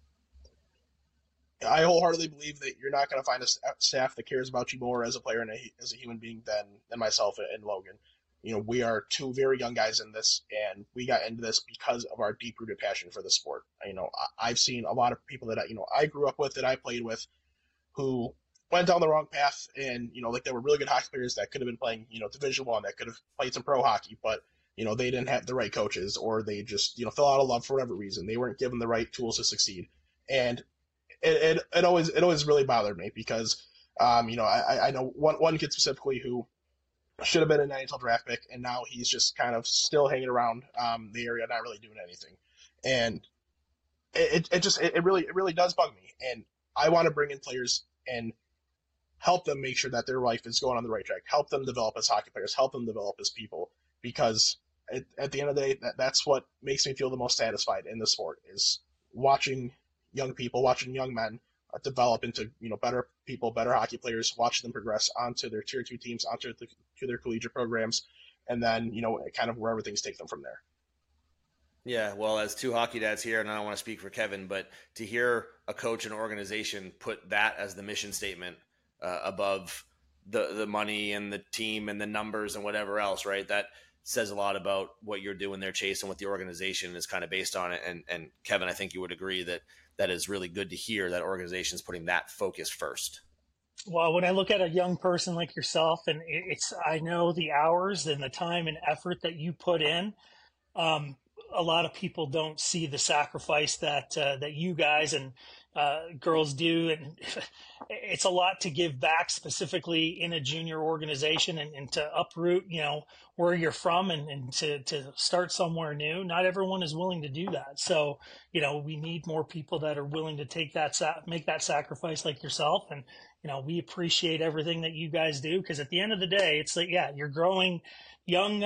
I wholeheartedly believe that you're not going to find a staff that cares about you more as a player and as a human being than myself and Logan. We are 2 very young guys in this, and we got into this because of our deep-rooted passion for the sport. I've seen a lot of people that I grew up with, that I played with, who went down the wrong path, and they were really good hockey players that could have been playing Division I, that could have played some pro hockey, but they didn't have the right coaches, or they just fell out of love for whatever reason. They weren't given the right tools to succeed, and it always really bothered me, because I know one kid specifically who should have been an NHL draft pick, and now he's just kind of still hanging around the area, not really doing anything, and it really does bug me. And I want to bring in players and help them make sure that their life is going on the right track, help them develop as hockey players, help them develop as people, because at the end of the day, that's what makes me feel the most satisfied in the sport, is watching young people, watching young men develop into better people, better hockey players, watching them progress onto their tier 2 teams, onto to their collegiate programs, and then kind of wherever things take them from there. Yeah, well, as 2 hockey dads here, and I don't want to speak for Kevin, but to hear a coach and organization put that as the mission statement above the money and the team and the numbers and whatever else, right? That says a lot about what you're doing there, Chase, and what the organization is kind of based on it. And Kevin, I think you would agree that is really good to hear, that organization's putting that focus first. Well, when I look at a young person like yourself, and I know the hours and the time and effort that you put in, a lot of people don't see the sacrifice that you guys and girls do. And it's a lot to give back, specifically in a junior organization, and to uproot, where you're from and to start somewhere new. Not everyone is willing to do that. So, we need more people that are willing to make that sacrifice like yourself. And, we appreciate everything that you guys do, because at the end of the day, it's like, you're growing young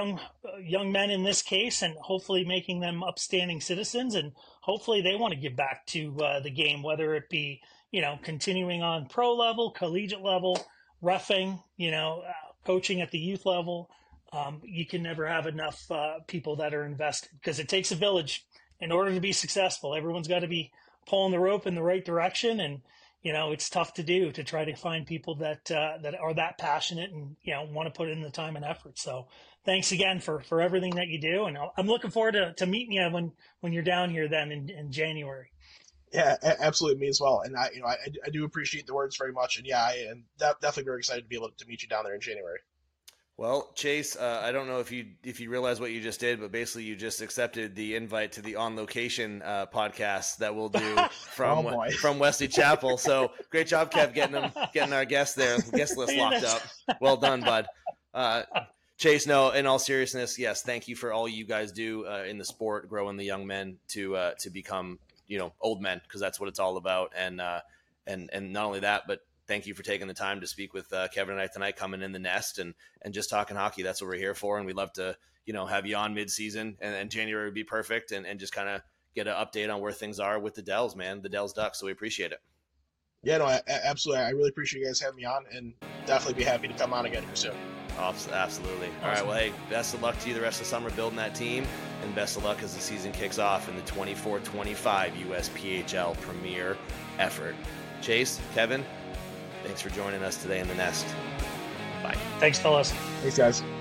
men in this case, and hopefully making them upstanding citizens, and hopefully they want to give back to the game, whether it be, continuing on pro level, collegiate level, reffing, coaching at the youth level. You can never have enough people that are invested, because it takes a village in order to be successful. Everyone's got to be pulling the rope in the right direction, and it's tough to do, to try to find people that are that passionate and want to put in the time and effort. So thanks again for everything that you do, and I'm looking forward to meeting you when you're down here then in January. Yeah, absolutely, me as well. And I do appreciate the words very much, and I am definitely very excited to be able to meet you down there in January. Well, Chase, I don't know if you realize what you just did, but basically you just accepted the invite to the On Location podcast that we'll do from Wesley Chapel. So great job, Kev, getting our guest list locked up. Well done, bud. Chase, no, in all seriousness, yes, thank you for all you guys do in the sport, growing the young men to become old men, because that's what it's all about. And not only that, but thank you for taking the time to speak with Kevin and I tonight, coming in the nest and just talking hockey. That's what we're here for. And we'd love to, have you on mid-season, and January would be perfect, and just kind of get an update on where things are with the Dells, man, the Dells Ducks. So we appreciate it. Yeah, no, absolutely. I really appreciate you guys having me on, and definitely be happy to come on again here soon. Absolutely. All right. Well, hey, best of luck to you the rest of the summer building that team, and best of luck as the season kicks off in the 24-25 USPHL Premier effort. Chase, Kevin, thanks for joining us today in the nest. Bye. Thanks, fellas. Thanks, guys.